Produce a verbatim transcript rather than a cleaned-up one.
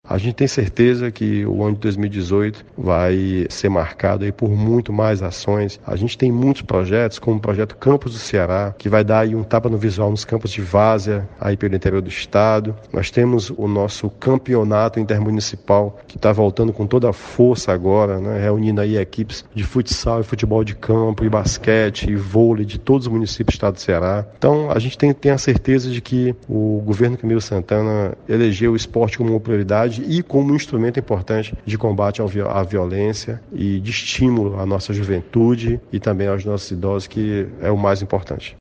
A gente tem certeza que o ano de dois mil e dezoito vai ser marcado aí por muito mais ações. A gente tem muitos projetos, como o projeto Campos do Ceará, que vai dar aí um tapa no visual nos campos de várzea, aí pelo interior do estado. Nós temos o nosso campeonato intermunicipal, que está voltando com toda a força agora, né, reunindo aí equipes de futsal e futebol de campo, e basquete, e vôlei de todos os municípios do estado do Ceará. Então, a gente tem, tem a certeza de que o governo Camilo Santana elegeu o esporte como uma prioridade e como um instrumento importante de combate à violência e de estímulo à nossa juventude e também aos nossos idosos, que é o mais importante.